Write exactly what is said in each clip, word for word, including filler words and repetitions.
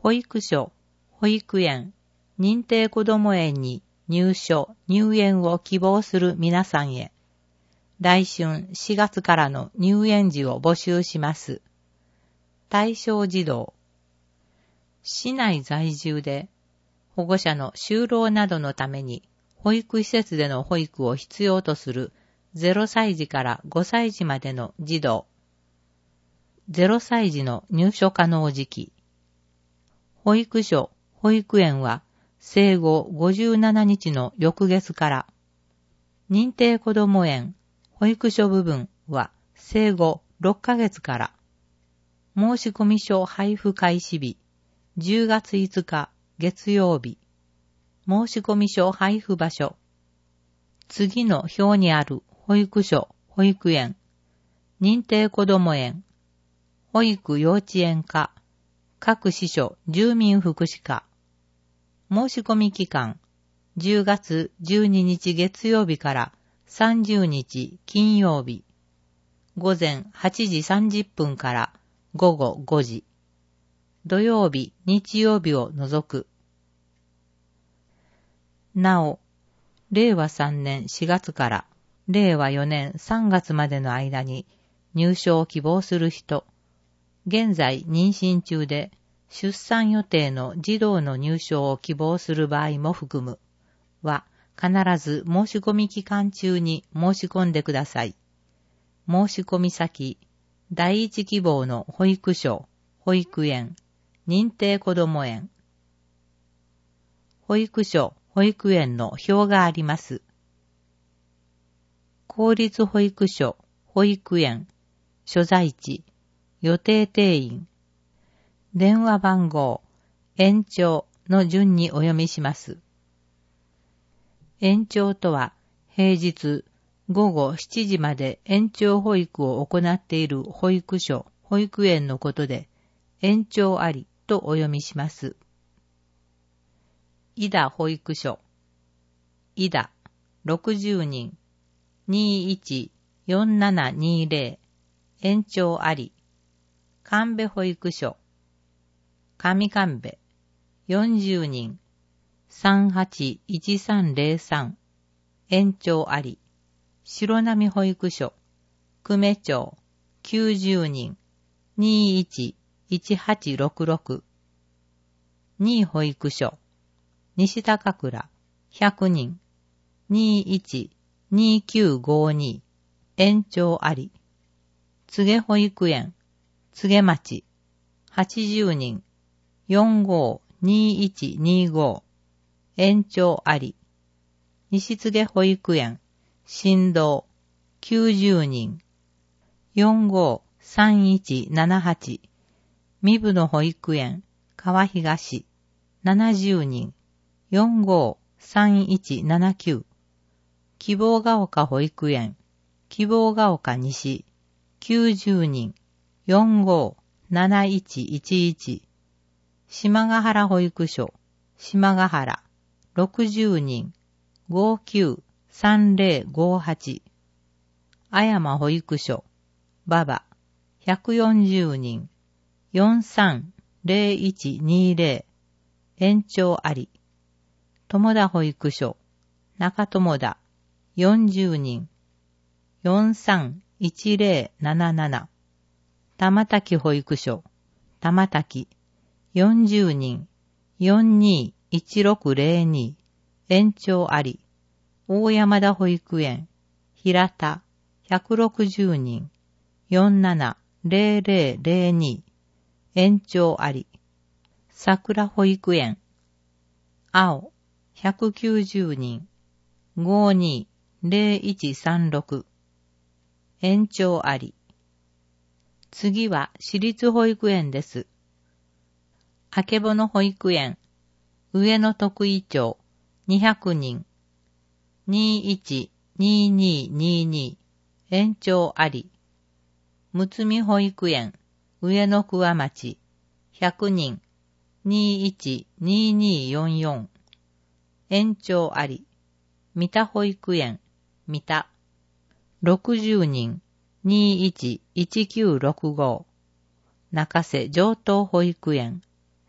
保育所、保育園、認定こども園に入所、入園を希望する皆さんへ、来春しがつからの入園時を募集します。対象児童。市内在住で、保護者の就労などのために、保育施設での保育を必要とするゼロさい児からごさい児までの児童。ゼロさい児の入所可能時期。保育所、保育園は生後ごじゅうななにちの翌月から、認定こども園、保育所部分は生後ろっかげつから、申込書配布開始日、じゅうがついつか月曜日、申込書配布場所、次の表にある保育所、保育園、認定こども園、保育幼稚園課、各支所住民福祉課、申し込み期間、じゅうがつじゅうににち月曜日からさんじゅうにち金曜日、午前はちじさんじゅっぷんから午後ごじ、土曜日、日曜日を除く。なお、れいわさんねんしがつかられいわよねんさんがつまでの間に入所を希望する人、現在妊娠中で出産予定の児童の入所を希望する場合も含むは、必ず申し込み期間中に申し込んでください。申し込み先、第一希望の保育所、保育園、認定こども園。保育所、保育園の表があります。公立保育所、保育園、所在地、予定定員、電話番号、延長の順にお読みします。延長とは、平日ごごしちじまで延長保育を行っている保育所、保育園のことで、延長ありとお読みします。井田保育所、井田ろくじゅうにん、にいちよんななにぜろ、延長あり。神戸保育所、上神戸よんじゅうにん、さんはちいちさんぜろさん、延長あり。白波保育所、久米町きゅうじゅうにん、にいちいちはちろくろく、に保育所、西高倉ひゃくにん、にいちにきゅうごに、延長あり。柘植保育園、柘植町はちじゅうにん、よんごにいちにご、延長あり。西柘植保育園、新道きゅうじゅうにん、よんごさんいちななはち、三部の保育園、川東ななじゅうにん、よんごさんいちななきゅう、希望が丘保育園、希望が丘西きゅうじゅうにん、よんごなないちいちいち、島ヶ原保育所、島ヶ原ろくじゅうにん、ごきゅうさんぜろごはち、あやま保育所、馬場ひゃくよんじゅうにん、よんさんぜろいちにぜろ、延長あり。友田保育所、中友田よんじゅうにん、よんさんいちぜろなななな、玉滝保育所、玉滝よんじゅうにん、よんにいちろくぜろに、延長あり。大山田保育園、平田ひゃくろくじゅうにん、よんななぜろぜろぜろに、延長あり。桜保育園、青ひゃくきゅうじゅうにん、ごにぜろいちさんろく、延長あり。次は私立保育園です。あけぼの保育園、上野徳井町にひゃくにん、にいちにににに、延長あり。むつみ保育園、上野桑町ひゃくにん、にいちにによんよん、延長あり。三田保育園、三田ろくじゅうにん、にいちいちきゅうろくご、中瀬上東保育園、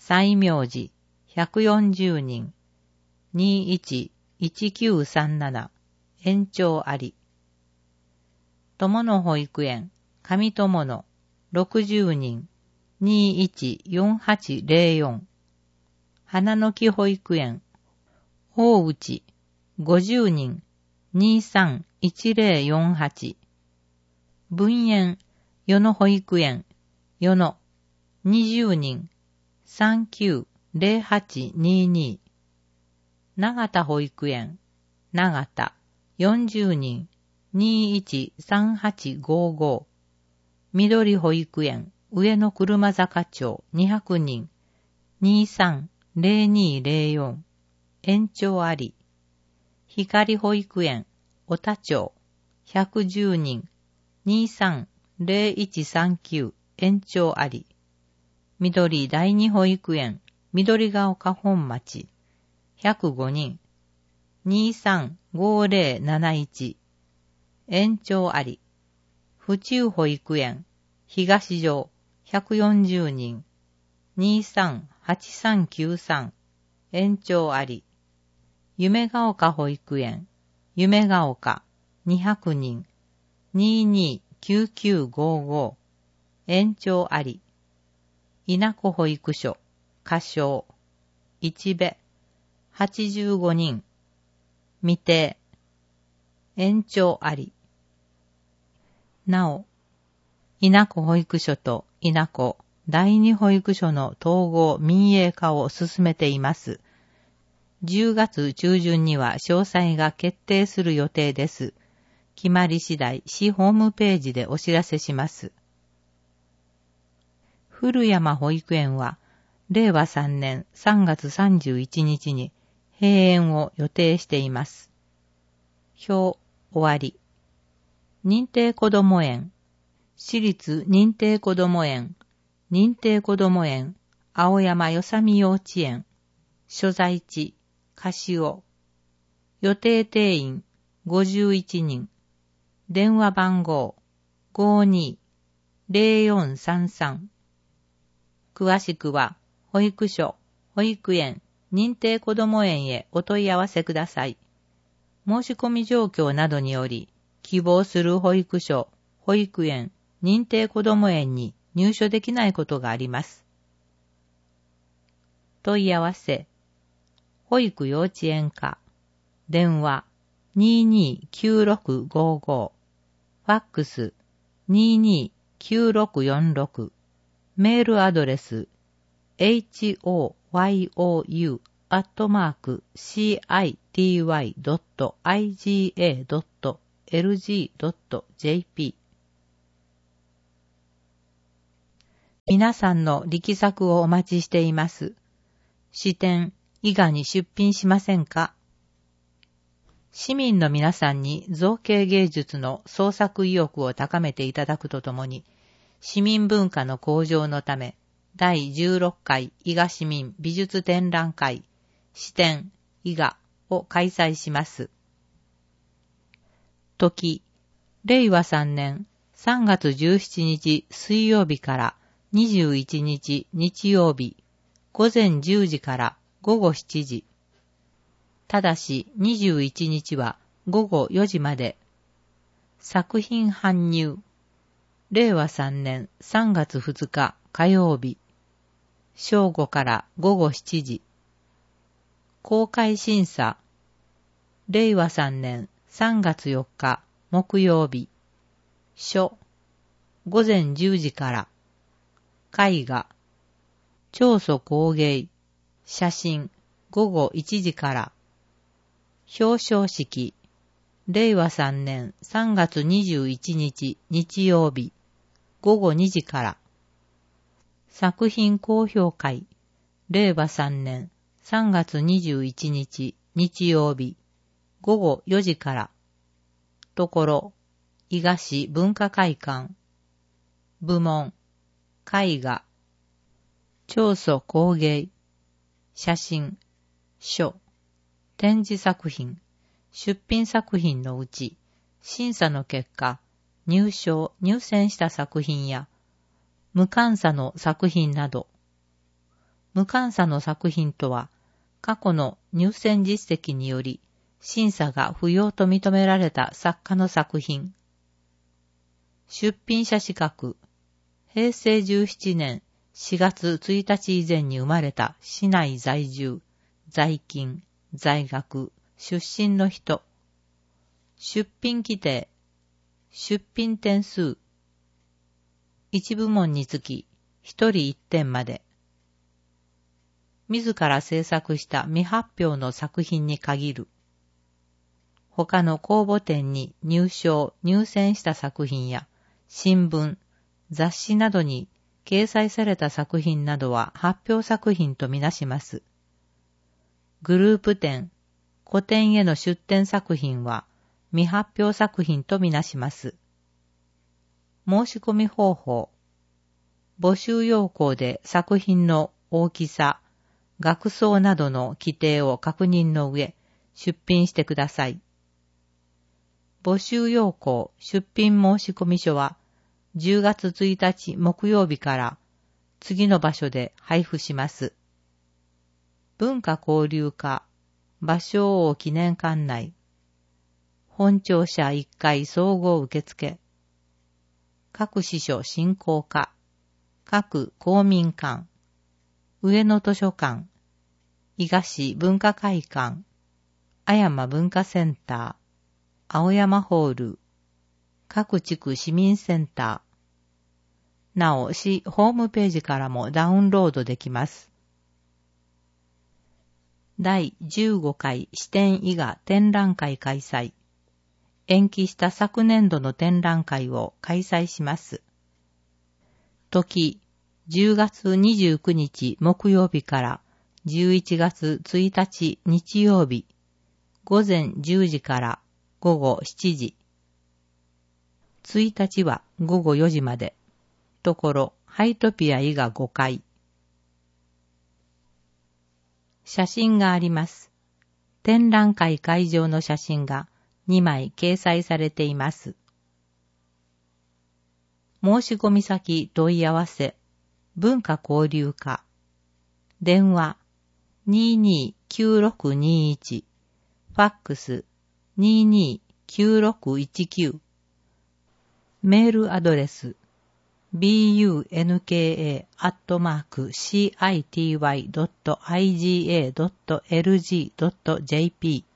西明寺ひゃくよんじゅうにん、にいちいちきゅうさんなな、延長あり。友の保育園、上友のろくじゅうにん、にいちよんはちぜろよん。花の木保育園、大内ごじゅうにん、にさんいちぜろよんはち。文園、与野保育園、与野にじゅうにん、さんきゅうぜろはちにに。長田保育園、長田よんじゅうにん、にいちさんはちごご。緑保育園、上野車坂町にひゃくにん、にさんぜろにぜろよん。延長あり。光保育園、小田町ひゃくじゅうにん、にさんぜろいちさんきゅう。延長あり。緑第二保育園、緑ヶ丘本町ひゃくごにん、にさんごぜろなないち。延長あり。府中保育園、東城ひゃくよんじゅうにん、にさんはちさんきゅうさん。延長あり。夢ヶ丘保育園、夢ヶ丘にひゃくにん、ににきゅうきゅうごご。延長あり。稲子保育所、仮称、一部、はちじゅうごにん、未定。延長あり。なお、稲子保育所と稲子第二保育所の統合民営化を進めています。じゅうがつ中旬には詳細が決定する予定です。決まり次第、市ホームページでお知らせします。古山保育園は、れいわさんねんさんがつさんじゅういちにちに閉園を予定しています。表、終わり。認定こども園、私立認定こども園、認定こども園、青山よさみ幼稚園、所在地、カシオ、予定定員ごじゅういちにん、電話番号 ごにーぜろよんさんさん。詳しくは、保育所、保育園、認定こども園へお問い合わせください。申し込み状況などにより、希望する保育所、保育園、認定こども園に入所できないことがあります。問い合わせ、保育幼稚園課、電話 にーにーきゅうろくごご、ファックス にーにーきゅうろくよんろく、メールアドレス ホヨウ アットマーク シーアイティーワイ ドット アイジーエー ドット エルジー ドット ジェーピー。 皆さんの力作をお待ちしています。支店、伊賀に出品しませんか？市民の皆さんに造形芸術の創作意欲を高めていただくとともに、市民文化の向上のため、だいじゅうろっかい伊賀市民美術展覧会、支店、伊賀を開催します。時、れいわさんねんさんがつじゅうしちにち水曜日からにじゅういちにち日曜日、ごぜんじゅうじからごごしちじ。ただしにじゅういちにちはごごよじまで。作品搬入。れいわさんねんさんがつふつか火曜日。正午からごごしちじ。公開審査。れいわさんねんさんがつよっか木曜日。初。ごぜんじゅうじから。絵画。彫塑工芸。写真。ごごいちじから。表彰式。れいわさんねんさんがつにじゅういちにち日曜日。ごごにじから。作品公表会。れいわさんねんさんがつにじゅういちにち日曜日。ごごよじから。ところ、伊賀市文化会館。部門、絵画。彫塑工芸。写真。書。展示作品。出品作品のうち、審査の結果、入賞・入選した作品や、無鑑査の作品など、 無監査の作品とは、過去の入選実績により、審査が不要と認められた作家の作品。出品者資格。へいせいじゅうななねんしがつついたち以前に生まれた市内在住、在勤、在学、出身の人。出品規定。出品点数。一部門につき一人一点まで。自ら制作した未発表の作品に限る。他の公募展に入賞・入選した作品や新聞、雑誌などに掲載された作品などは発表作品とみなします。グループ展、個展への出展作品は未発表作品とみなします。申し込み方法。募集要項で作品の大きさ、額装などの規定を確認の上、出品してください。募集要項出品申込書はじゅうがつついたち木曜日から次の場所で配布します。文化交流課芭蕉王記念館内。本庁舎いっかい総合受付。各支所振興課。各公民館。上野図書館。伊賀市文化会館。阿山文化センター。青山ホール。各地区市民センター。なお、市ホームページからもダウンロードできます。だいじゅうごかい支店伊賀展覧会開催。延期した昨年度の展覧会を開催します。時、じゅうがつにじゅうくにち木曜日からじゅういちがつついたち日曜日、午前じゅうじから午後しちじ。いちにちは午後よじまで。ところ、ハイトピア伊賀ごかい。写真があります。展覧会会場の写真がにまい掲載されています。申し込み先問い合わせ、文化交流課。電話にーにーきゅうろくにーいち、ファックスにーにーきゅうろくいちきゅう。メールアドレス ビーユーエヌケーエー アットマーク シーアイティーワイ ドット アイジーエー ドット エルジー ドット ジェーピー